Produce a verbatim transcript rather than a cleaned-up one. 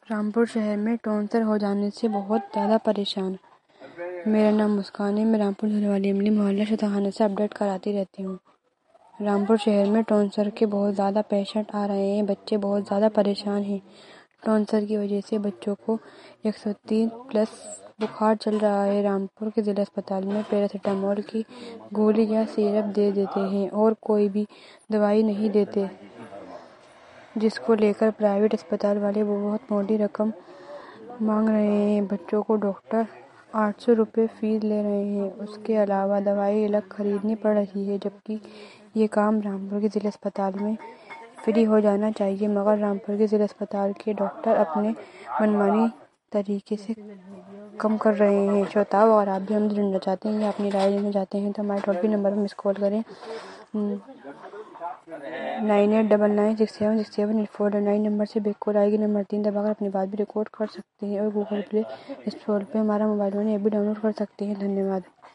رامپور شہر میں ٹونسر ہو جانے سے بہت زیادہ پریشان۔ میرا نام مسکان ہے، میں رامپور ضلع والی عملی محلہ شتاخانہ سے اپڈیٹ کراتی رہتی ہوں۔ رامپور شہر میں ٹونسر کے بہت زیادہ پیشنٹ آ رہے ہیں، بچے بہت زیادہ پریشان ہیں۔ ٹونسر کی وجہ سے بچوں کو ایک سو تین پلس بخار چل رہا ہے۔ رامپور کے ضلع اسپتال میں پیراسیٹامول کی گولی یا سیرپ دے دیتے ہیں اور کوئی بھی دوائی نہیں دیتے، جس کو لے کر پرائیویٹ اسپتال والے بہت موٹی رقم مانگ رہے ہیں۔ بچوں کو ڈاکٹر آٹھ سو روپے فیس لے رہے ہیں، اس کے علاوہ دوائی الگ خریدنی پڑ رہی ہے، جبکہ یہ کام رامپور کے ضلع اسپتال میں فری ہو جانا چاہیے، مگر رامپور کے ضلع اسپتال کے ڈاکٹر اپنے منمانی طریقے سے کم کر رہے ہیں۔ شروتاؤ، اگر آپ بھی ہم سے جڑنا چاہتے ہیں یا اپنی رائے دینا چاہتے ہیں تو ہمارے ٹول فری نمبر پر مس کال کریں nine eight double nine six seven six seven eight four nine number سے بیک کال آئے گی۔ نمبر تین دبا کر اپنی بات بھی ریکارڈ کر سکتے ہیں اور گوگل پلے اسٹور پہ ہمارا موبائل فون ایپ بھی ڈاؤن لوڈ کر سکتے ہیں۔ دھنیہ واد۔